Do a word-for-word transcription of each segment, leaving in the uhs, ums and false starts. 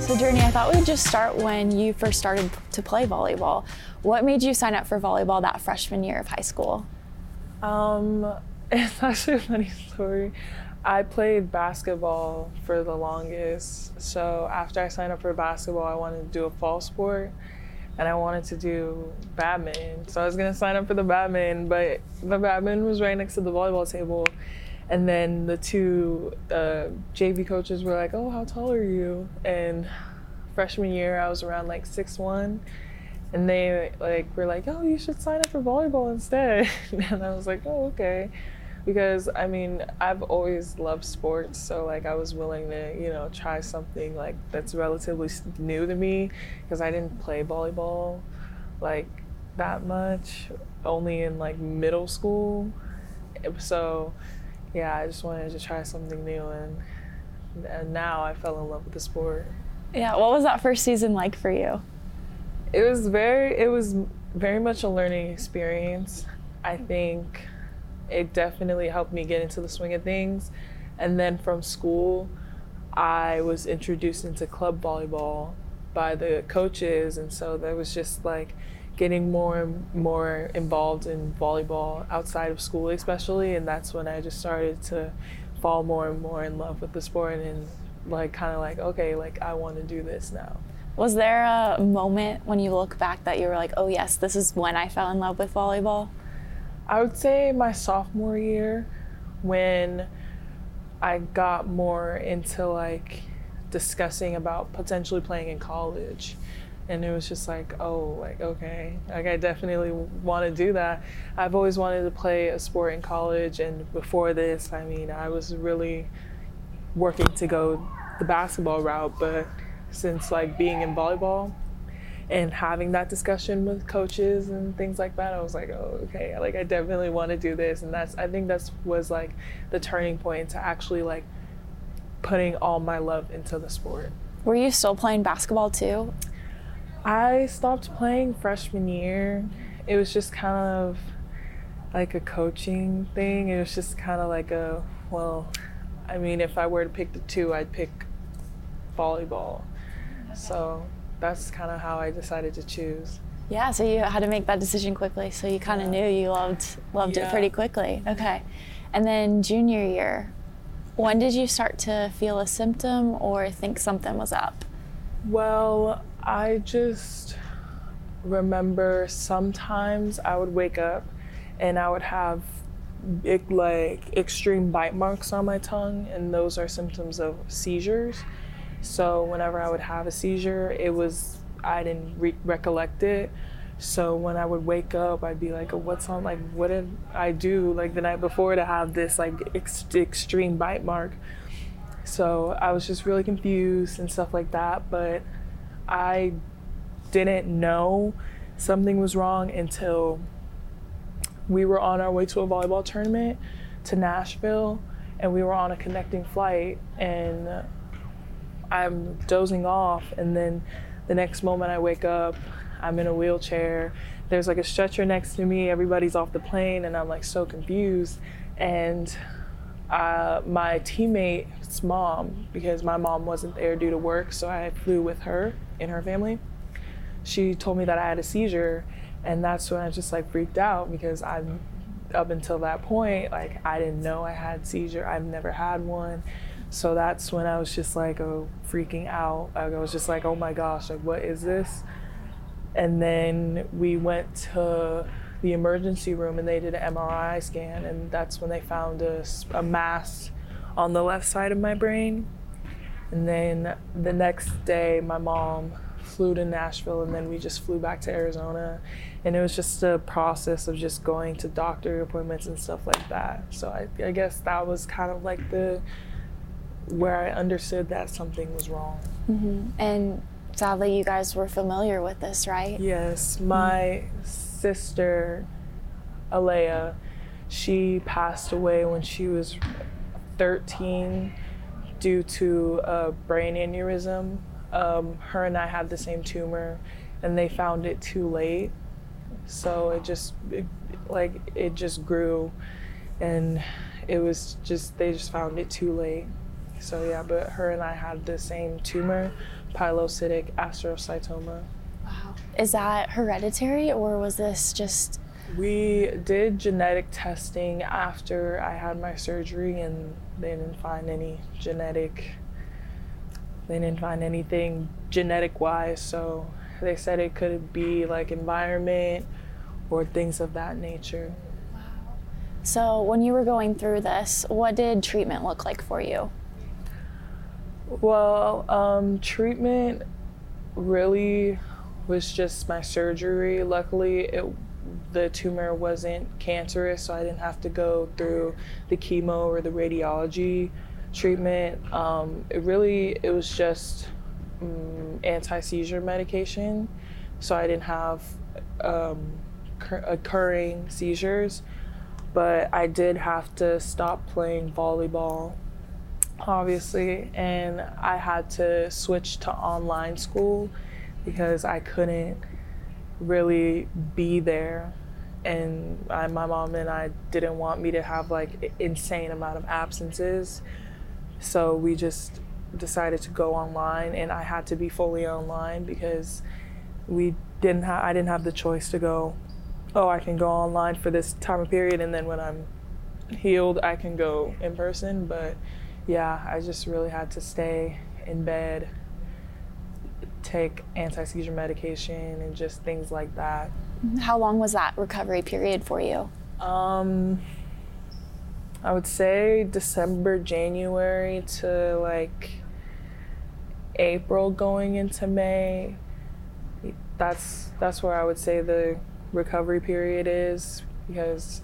So Journey, I thought we'd just start when you first started to play volleyball. What made you sign up for volleyball that freshman year of high school? Um, it's actually a funny story. I played basketball for the longest. So after I signed up for basketball, I wanted to do a fall sport and I wanted to do badminton. So I was gonna sign up for the badminton, but the badminton was right next to the volleyball table. And then the two uh, J V coaches were like, oh, how tall are you? And freshman year, I was around like six one. And they like were like, oh, you should sign up for volleyball instead. And I was like, oh, okay. Because I mean, I've always loved sports. So like I was willing to, you know, try something like that's relatively new to me because I didn't play volleyball like that much, only in like middle school. So yeah, I just wanted to try something new, and, and now I fell in love with the sport. Yeah, what was that first season like for you? It was very, it was very much a learning experience. I think it definitely helped me get into the swing of things. And then from school, I was introduced into club volleyball by the coaches, and so that was just like getting more and more involved in volleyball outside of school especially, and that's when I just started to fall more and more in love with the sport and like kind of like, okay, like I want to do this now. Was there a moment when you look back that you were like, oh yes, this is when I fell in love with volleyball? I would say my sophomore year, when I got more into like discussing about potentially playing in college. And it was just like, oh, like, okay, like I definitely want to do that. I've always wanted to play a sport in college, and before this, I mean, I was really working to go the basketball route, but since like being in volleyball and having that discussion with coaches and things like that, I was like, oh, okay, like I definitely want to do this. And that's, I think that's was like the turning point to actually like putting all my love into the sport. Were you still playing basketball too? I stopped playing freshman year. It was just kind of like a coaching thing. It was just kind of like a, well, I mean, if I were to pick the two, I'd pick volleyball. So that's kind of how I decided to choose. Yeah, so you had to make that decision quickly. So you kind of Yeah. knew you loved loved Yeah. it pretty quickly. Okay. And then junior year, when did you start to feel a symptom or think something was up? Well, I just remember sometimes I would wake up and I would have big, like extreme bite marks on my tongue, and those are symptoms of seizures. So whenever I would have a seizure, it was, I didn't re- recollect it. So when I would wake up, I'd be like, oh, what's on, like, what did I do like the night before to have this like ex- extreme bite mark? So I was just really confused and stuff like that, but I didn't know something was wrong until we were on our way to a volleyball tournament to Nashville, and we were on a connecting flight, and I'm dozing off, and then the next moment I wake up, I'm in a wheelchair. There's like a stretcher next to me, everybody's off the plane, and I'm like so confused. And uh, my teammate's mom, because my mom wasn't there due to work, so I flew with her and her family. She told me that I had a seizure, and that's when I just like freaked out, because I'm up until that point, like I didn't know I had seizure. I've never had one. So that's when I was just like, oh, freaking out. I was just like, oh my gosh, like what is this? And then we went to the emergency room and they did an M R I scan, and that's when they found a, a mass on the left side of my brain. And then the next day, my mom flew to Nashville, and then we just flew back to Arizona. And it was just a process of just going to doctor appointments and stuff like that. So I, I guess that was kind of like the, where I understood that something was wrong. Mm-hmm. And sadly, you guys were familiar with this, right? Yes, my mm-hmm. sister, Alea, she passed away when she was thirteen due to a brain aneurysm. Um, her and I had the same tumor, and they found it too late. So it just, it, like, it just grew, and it was just, they just found it too late. So yeah, but her and I had the same tumor, pilocytic astrocytoma. Wow. Is that hereditary, or was this just... We did genetic testing after I had my surgery, and they didn't find any genetic, they didn't find anything genetic-wise, so they said it could be like environment or things of that nature. Wow. So when you were going through this, what did treatment look like for you? Well, um, treatment really was just my surgery. Luckily, it, the tumor wasn't cancerous, so I didn't have to go through the chemo or the radiology treatment. Um, it really, it was just um, anti-seizure medication, so I didn't have um, cur- occurring seizures, but I did have to stop playing volleyball, obviously, and I had to switch to online school because I couldn't really be there, and I, my mom and I didn't want me to have like insane amount of absences, so we just decided to go online, and I had to be fully online because we didn't have I didn't have the choice to go, oh, I can go online for this time of period, and then when I'm healed I can go in person. But yeah, I just really had to stay in bed, take anti-seizure medication and just things like that. How long was that recovery period for you? Um, I would say December, January to like April going into May. That's that's where I would say the recovery period is, because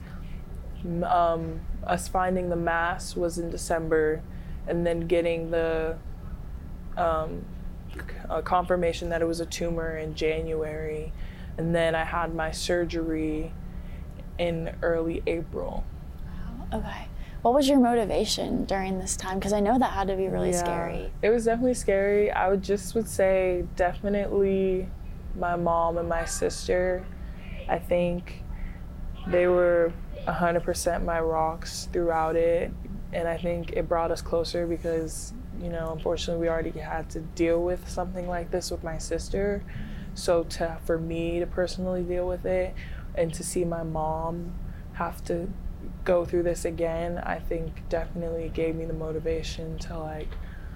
um, us finding the mass was in December, and then getting the um, a confirmation that it was a tumor in January, and then I had my surgery in early April. Okay. What was your motivation during this time? Because I know that had to be really Yeah, scary. it was definitely scary. I would just would say definitely my mom and my sister. I think they were one hundred percent my rocks throughout it, and I think it brought us closer because, you know, unfortunately we already had to deal with something like this with my sister. So to for me to personally deal with it and to see my mom have to go through this again, I think definitely gave me the motivation to like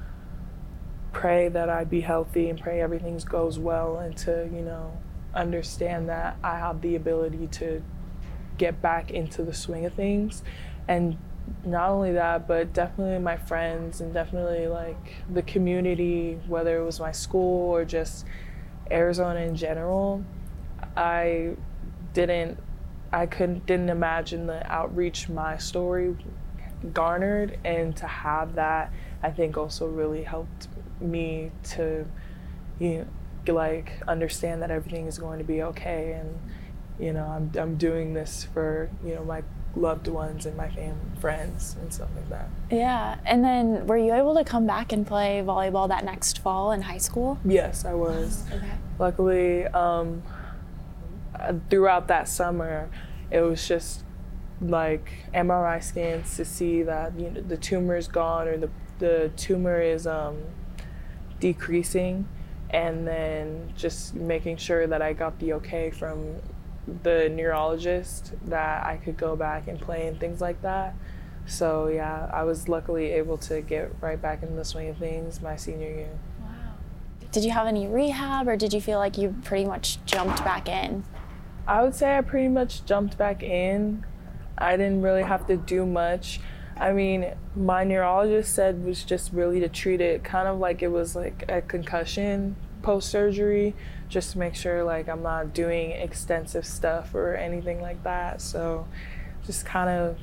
pray that I be healthy and pray everything goes well, and to, you know, understand that I have the ability to get back into the swing of things. And not only that, but definitely my friends and definitely like the community, whether it was my school or just Arizona in general. I didn't, I couldn't, didn't imagine the outreach my story garnered, and to have that, I think also really helped me to, you know, like understand that everything is going to be okay, and you know, I'm I'm doing this for, you know, my loved ones and my family, friends, and stuff like that. Yeah. And then were you able to come back and play volleyball that next fall in high school? Yes, I was. Okay. Luckily, um, throughout that summer, it was just like M R I scans to see that, you know, the tumor is gone, or the the tumor is um, decreasing, and then just making sure that I got the okay from the neurologist that I could go back and play and things like that. So yeah, I was luckily able to get right back into the swing of things my senior year. Wow. Did you have any rehab, or did you feel like you pretty much jumped back in? I would say I pretty much jumped back in. I didn't really have to do much. I mean, my neurologist said was just really to treat it kind of like it was like a concussion post-surgery, just to make sure like I'm not doing extensive stuff or anything like that. So just kind of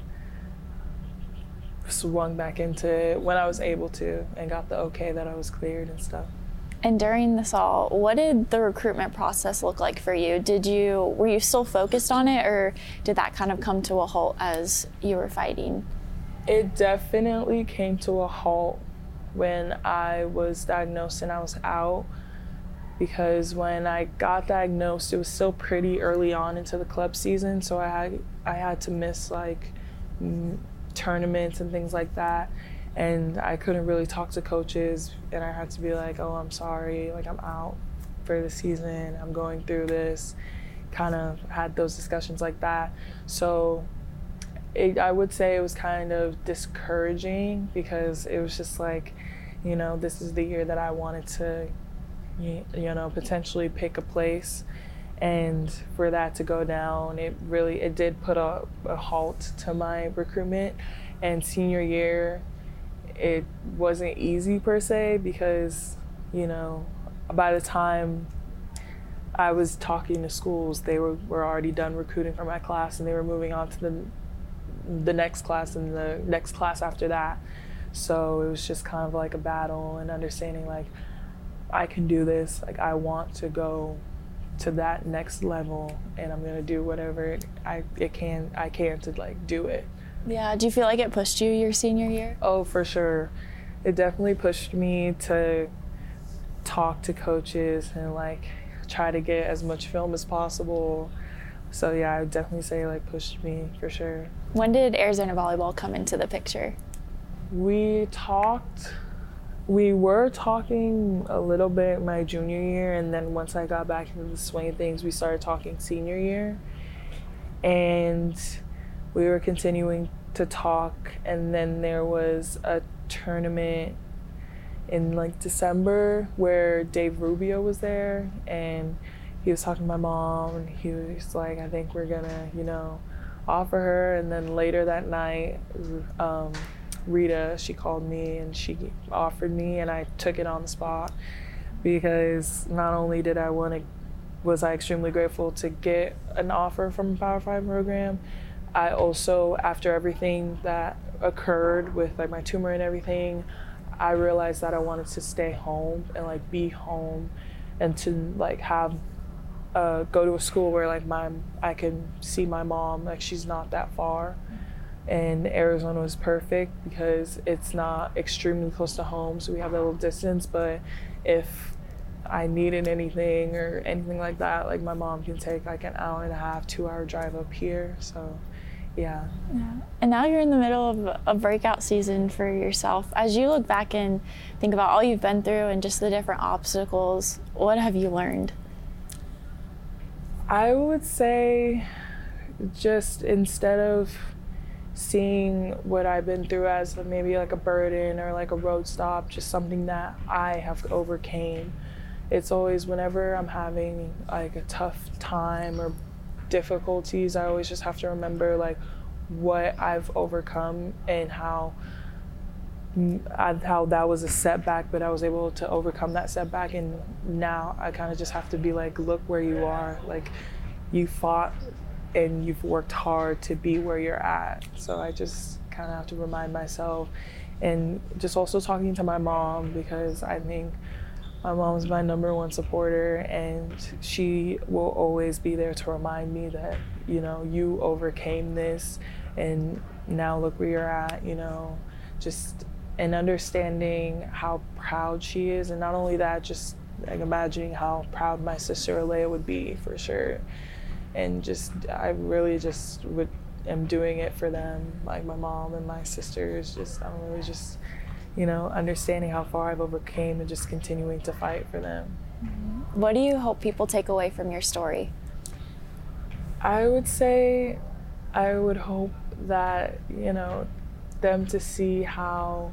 swung back into it when I was able to, and got the okay that I was cleared and stuff. And during this all, what did the recruitment process look like for you? Did you, were you still focused on it, or did that kind of come to a halt as you were fighting? It definitely came to a halt when I was diagnosed and I was out, because when I got diagnosed, it was still pretty early on into the club season, so I had I had to miss like m- tournaments and things like that. and I couldn't really talk to coaches, and I had to be like, oh, I'm sorry, like I'm out for the season, I'm going through this, kind of had those discussions like that. So it, I would say it was kind of discouraging because it was just like, you know, this is the year that I wanted to, you know, potentially pick a place. And for that to go down, it really, it did put a, a halt to my recruitment. And senior year, it wasn't easy per se because, you know, by the time I was talking to schools, they were, were already done recruiting for my class, and they were moving on to the the next class and the next class after that. So it was just kind of like a battle and understanding like, I can do this, like I want to go to that next level, and I'm gonna do whatever I it can I can to like do it. Yeah, do you feel like it pushed you your senior year? Oh, for sure. It definitely pushed me to talk to coaches and like try to get as much film as possible. So yeah, I would definitely say like pushed me for sure. When did Arizona Volleyball come into the picture? We talked, we were talking a little bit my junior year, and then once I got back into the swing of things, we started talking senior year. And we were continuing to talk, and then there was a tournament in like December where Dave Rubio was there, and he was talking to my mom, and he was like, I think we're gonna, you know, offer her. And then later that night, um, Rita, she called me and she offered me, and I took it on the spot because not only did I want to, was I extremely grateful to get an offer from a Power Five program, I also, after everything that occurred with like my tumor and everything, I realized that I wanted to stay home and like be home and to like have uh, go to a school where like my I can see my mom, like she's not that far. And Arizona was perfect because it's not extremely close to home, so we have that little distance, but if I needed anything or anything like that, like my mom can take like an hour and a half, two hour drive up here. So yeah. Yeah. And now you're in the middle of a breakout season for yourself. As you look back and think about all you've been through and just the different obstacles, what have you learned? I would say just instead of seeing what I've been through as maybe like a burden or like a road stop, just something that I have overcame. It's always whenever I'm having like a tough time or difficulties, I always just have to remember like what I've overcome and how I, how that was a setback, but I was able to overcome that setback. And now I kind of just have to be like, look where you are, like you fought and you've worked hard to be where you're at. So I just kind of have to remind myself, and just also talking to my mom, because I think my mom's my number one supporter, and she will always be there to remind me that, you know, you overcame this and now look where you're at, you know, just and understanding how proud she is. And not only that, just like imagining how proud my sister Alea would be for sure. And just, I really just would, am doing it for them, like my mom and my sisters. Just, I'm really just, you know, understanding how far I've overcame and just continuing to fight for them. What do you hope people take away from your story? I would say, I would hope that, you know, them to see how,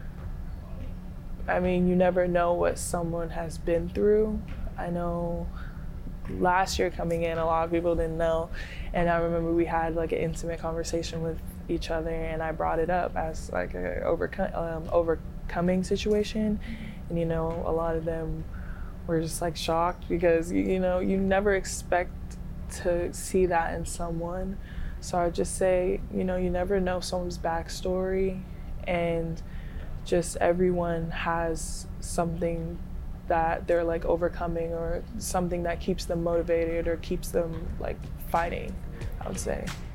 I mean, you never know what someone has been through. I know last year coming in, a lot of people didn't know. And I remember we had like an intimate conversation with each other, and I brought it up as like a overcome, um, overcoming situation. And, you know, a lot of them were just like shocked because, you know, you never expect to see that in someone. So I'd just say, you know, you never know someone's backstory, and just everyone has something that they're like overcoming, or something that keeps them motivated or keeps them like fighting, I would say.